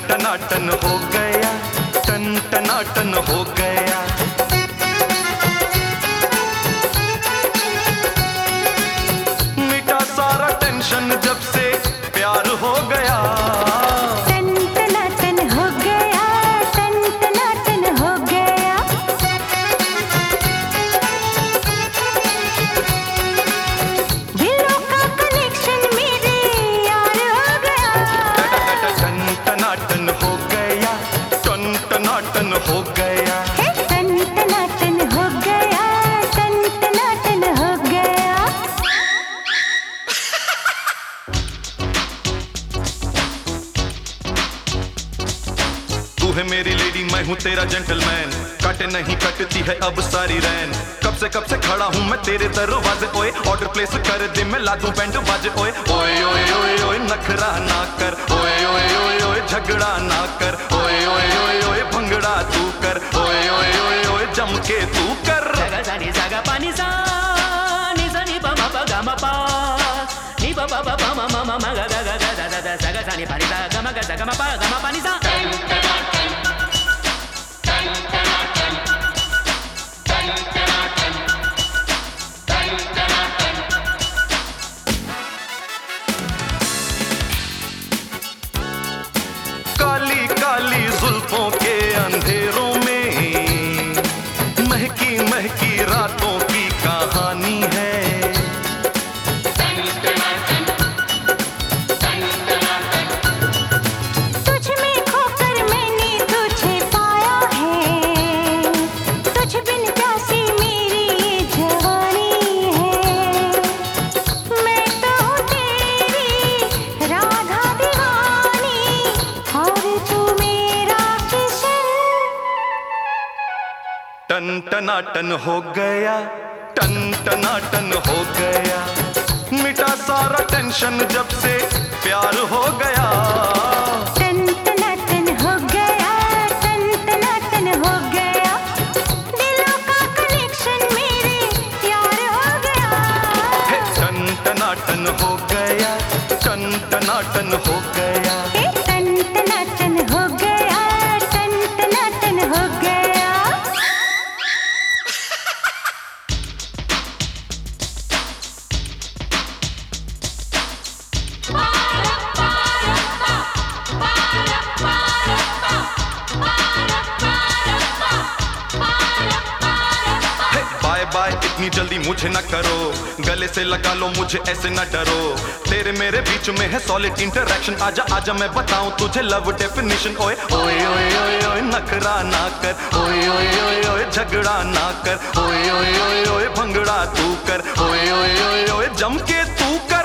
टनाटन हो गया, टन टनाटन हो गया। मिटा सारा टेंशन जब से प्यार हो गया। टन टनाटन हो गया, टन टनाटन हो गया। दिलों का कनेक्शन मेरे यार हो गया। टन टनाटन हो गया, टन टनाटन हो गया। टन टनाटन हो गया, टन टनाटन हो गया। तू है मेरी लेडी, मैं हूँ तेरा जेंटलमैन। काटे नहीं कटती है अब सारी रैन। कब से खड़ा हूँ मैं तेरे दरवाजे। ओए ऑर्डर प्लेस कर दे, मैं ला दूं बैंड बाजे। ओए ओए ओए ओए ओए नखरा ना कर। ओए ओए ओए ओए झगड़ा ना कर। ओए ओए ओए ओए भंगड़ा तू कर। ओए ओए ओए ओए जम के तू कर। Saga sa ni saga pa ni sa ni pa ma pa ga ma pa ni pa pa pa pa ma ma ma ma ga ga ga ga da da da saga sa ni pa ni sa ga ma pa ni sa. Kali Kali जुल्फों के अंधेरों में महकी महकी रातों की कहानी है। तुझ में खोकर मैंने तुझे पाया है। तुझ बिन प्यासी मेरी ये जवानी है। मैं तो हूँ तेरी राधा दीवानी और तू मेरा किशन। टन टनाटन हो गया, टन टनाटन हो गया। मिटा सारा टेंशन जब से प्यार हो गया। टन टनाटन हो गया, टन टनाटन हो गया। दिलों का कनेक्शन मेरे यार हो गया। टन टनाटन हो गया, टन टनाटन हो गया। टन टनाटन हो गया, टन टनाटन हो गया। बाय बाय इतनी जल्दी मुझे न करो, गले से लगा लो मुझे ऐसे न डरो। तेरे मेरे बीच में है सॉलिड इंटरेक्शन। आजा आजा मैं बताऊं तुझे लव डेफिनेशन। ओए ओए ओए ओए ओए नखरा ना कर। ओए ओए ओए ओए झगड़ा ना कर। ओए ओए ओए ओए भंगड़ा तू कर। ओए ओए ओए ओए जम के तू कर।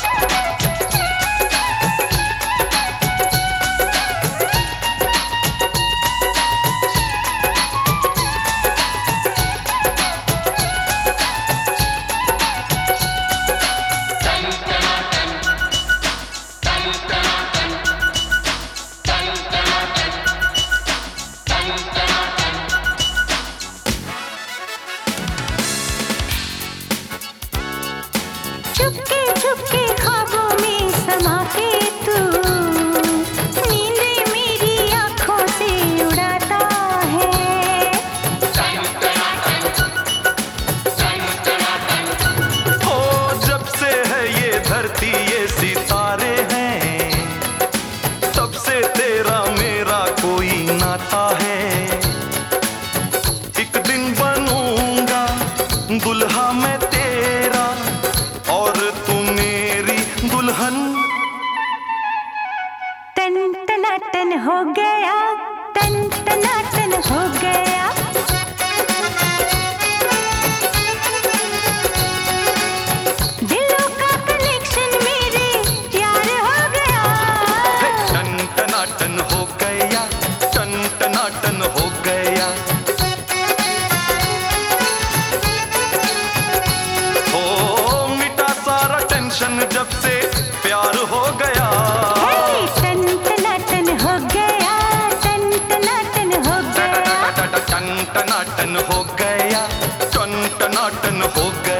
चुपके चुपके ख्वाबों में समा के तू नींदें मेरी आंखों से उड़ाता है। ओ जब से है ये धरती ये सितारे हैं, तब से तेरा मेरा कोई नाता है। एक दिन बनूंगा दुल्हा मैं तेरा और तू मेरी दुल्हन। टन टनाटन हो गया, टन टनाटन हो गया। दिलों का कनेक्शन मेरे यार हो गया। टन टनाटन हो गया, टन टनाटन हो गया। ओ मिटा सारा टेंशन जब से प्यार हो गया। टन टनाटन हो गया, टन टनाटन हो गया। टन टनाटन हो गया, टन टनाटन हो गया।